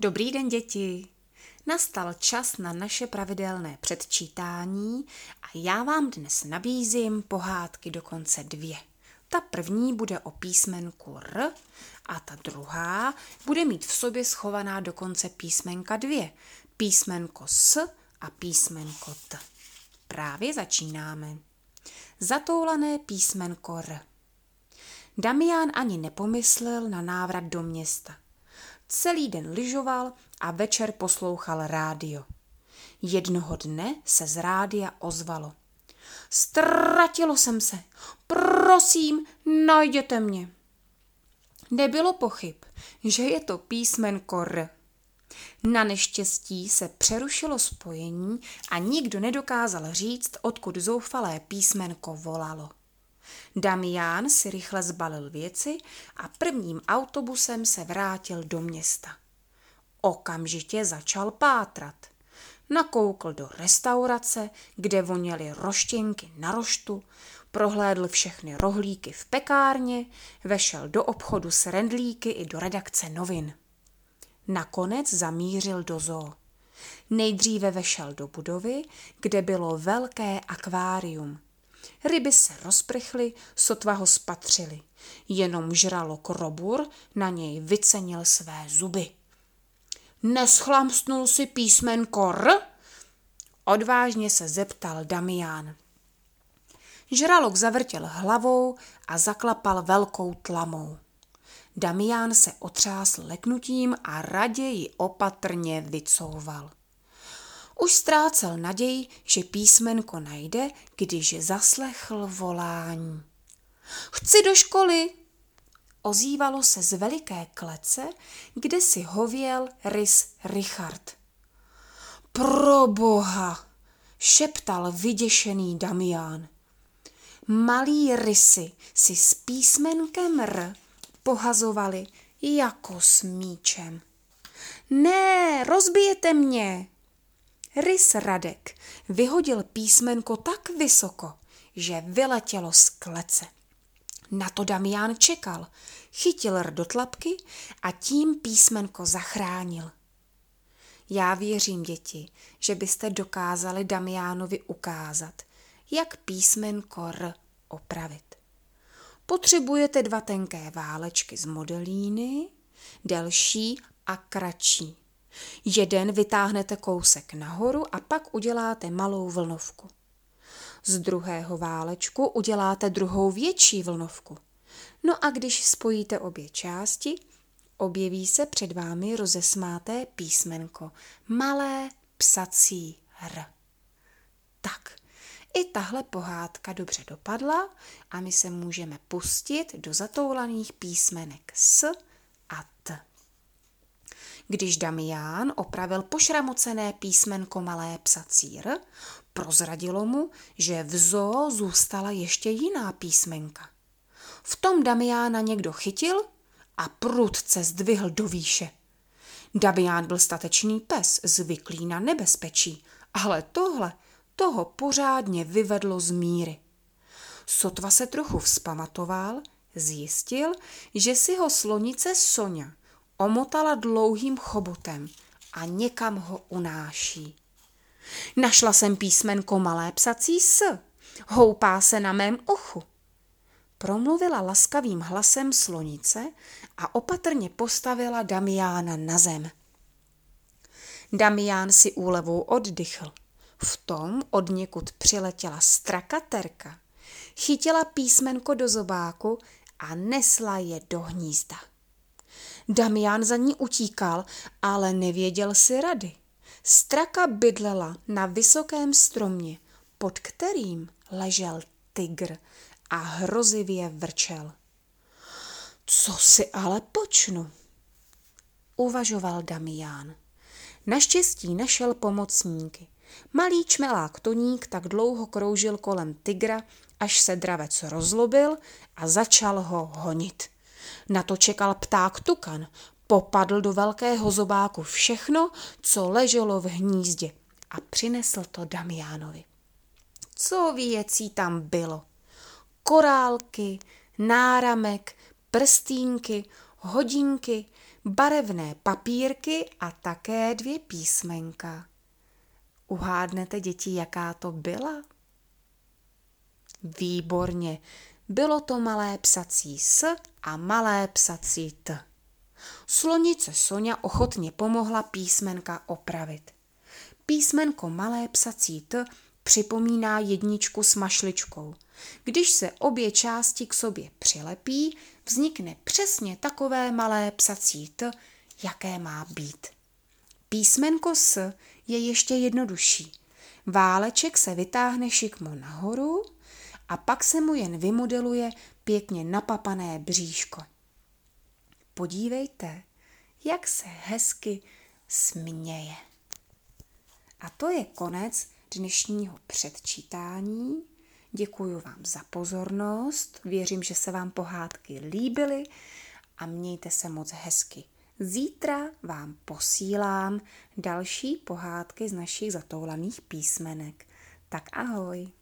Dobrý den, děti. Nastal čas na naše pravidelné předčítání a já vám dnes nabízím pohádky dokonce 2. Ta první bude o písmenku R a ta druhá bude mít v sobě schovaná dokonce písmenka 2. Písmenko S a písmenko T. Právě začínáme. Zatoulané písmenko R. Damián ani nepomyslel na návrat do města. Celý den lyžoval a večer poslouchal rádio. Jednoho dne se z rádia ozvalo. Ztratilo jsem se, prosím, najděte mě. Nebylo pochyb, že je to písmenko R. Na neštěstí se přerušilo spojení a nikdo nedokázal říct, odkud zoufalé písmenko volalo. Damián si rychle zbalil věci a prvním autobusem se vrátil do města. Okamžitě začal pátrat. Nakoukl do restaurace, kde voněly roštěnky na roštu, prohlédl všechny rohlíky v pekárně, vešel do obchodu s rendlíky i do redakce novin. Nakonec zamířil do zoo. Nejdříve vešel do budovy, kde bylo velké akvárium. Ryby se rozprchly, sotva ho spatřili. Jenom žralok Robur na něj vycenil své zuby. Neschlamstnul si písmenko R? Odvážně se zeptal Damián. Žralok zavrtěl hlavou a zaklapal velkou tlamou. Damián se otřásl leknutím a raději opatrně vycouval. Už ztrácel naději, že písmenko najde, když zaslechl volání. Chci do školy! Ozývalo se z veliké klece, kde si hověl rys Richard. Proboha! Šeptal vyděšený Damián. Malí rysy si s písmenkem R pohazovali jako s míčem. Ne, rozbijete mě! Rys Radek vyhodil písmenko tak vysoko, že vyletělo z klece. Na to Damián čekal, chytil R do tlapky a tím písmenko zachránil. Já věřím, děti, že byste dokázali Damiánovi ukázat, jak písmenko R opravit. Potřebujete 2 tenké válečky z modelíny, delší a kratší. Jeden vytáhnete kousek nahoru a pak uděláte malou vlnovku. Z druhého válečku uděláte druhou větší vlnovku. No a když spojíte obě části, objeví se před vámi rozesmáté písmenko, malé psací R. Tak, i tahle pohádka dobře dopadla a my se můžeme pustit do zatoulaných písmenek S a T. Když Damián opravil pošramocené písmenko malé psací R, prozradilo mu, že v zoo zůstala ještě jiná písmenka. V tom Damiána někdo chytil a prudce zdvihl do výše. Damián byl statečný pes, zvyklý na nebezpečí, ale toho pořádně vyvedlo z míry. Sotva se trochu vzpamatoval, zjistil, že si ho slonice Soňa omotala dlouhým chobotem a někam ho unáší. Našla jsem písmenko malé psací S, houpá se na mém uchu. Promluvila laskavým hlasem slonice a opatrně postavila Damiána na zem. Damián si úlevou oddychl. V tom odněkud přiletěla strakaterka, chytila písmenko do zobáku a nesla je do hnízda. Damián za ní utíkal, ale nevěděl si rady. Straka bydlela na vysokém stromě, pod kterým ležel tygr a hrozivě vrčel. Co si ale počnu? Uvažoval Damián. Naštěstí našel pomocníky. Malý čmelák Toník tak dlouho kroužil kolem tygra, až se dravec rozlobil a začal ho honit. Na to čekal pták Tukan, popadl do velkého zobáku všechno, co leželo v hnízdě a přinesl to Damiánovi. Co věcí tam bylo? Korálky, náramek, prstínky, hodinky, barevné papírky a také 2 písmenka. Uhádnete, děti, jaká to byla? Výborně, bylo to malé psací S a malé psací T. Slonice Soňa ochotně pomohla písmenka opravit. Písmenko malé psací T připomíná jedničku s mašličkou. Když se obě části k sobě přilepí, vznikne přesně takové malé psací T, jaké má být. Písmenko S je ještě jednodušší. Váleček se vytáhne šikmo nahoru a pak se mu jen vymodeluje pěkně napapané bříško. Podívejte, jak se hezky směje. A to je konec dnešního předčítání. Děkuji vám za pozornost, věřím, že se vám pohádky líbily a mějte se moc hezky. Zítra vám posílám další pohádky z našich zatoulaných písmenek. Tak ahoj.